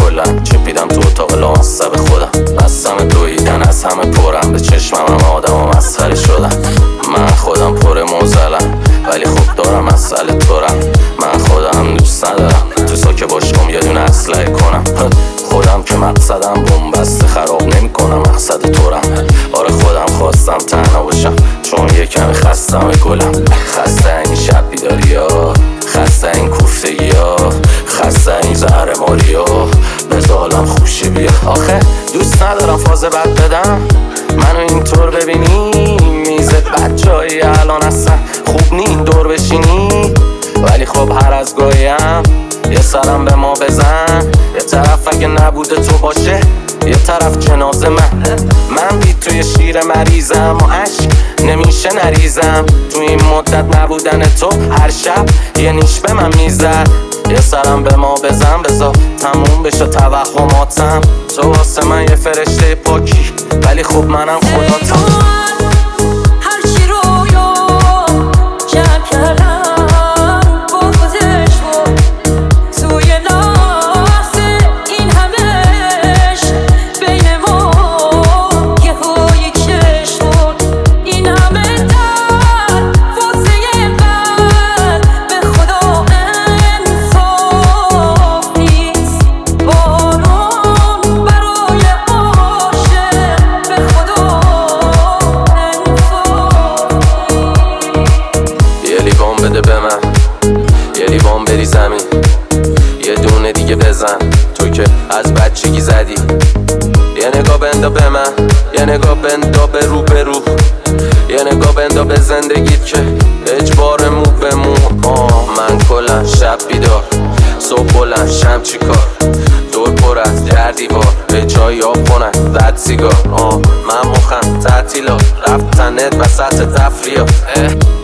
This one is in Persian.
کلن چپیدم تو اتاق لامصب خودم، بستم دویدن از همه پرم، به چشمم هم آدم و مسخره شدم. من خودم پر موزلم ولی خب دارم مسئله تورم. من خودم دوست ندارم تو ساکه باشم یه دونه اسلحه کنم. خودم که مقصدم بومبسته خراب نمی کنم، مقصد تورم. آره خودم خواستم تنها باشم چون یه کمی خستم گلم. خسته این شب بیداری ها، خسته این کوفتگی ها، خسته این زهرماری ها، بزالم خوشی بیا. آخه دوست ندارم فاز بد بدم، منو اینطور ببینی میزت بد جایی الان اصلا خوب نی دور بشینی. ولی خب هر از گاهیم یه سرم به ما بزن، یه طرف اگه نبوده تو باشه یه طرف جنازه من بی توی شیر مریضم و عشق نمیشه نریزم. تو این مدت نبودن تو هر شب یه نیش به من میزد. یه سرم به ما بزن بذار تموم بشه توهماتم. تو واسه من یه فرشته پاکی ولی خب منم خداتم. بده به من یه لیوان بری زمین، یه دونه دیگه بزن تو که از بچگی زدی. یه نگاه بندا به من، یه نگاه بندا به رو به رو، یه نگاه بندا به زندگیت که اجبار مو به مو. من کلن شب بیدار صبح بلند شم چی کار، دور پر از در دیوار به جایی آب کنن زد سیگار. من مخم تعطیلات رفتنت وسط تفریات.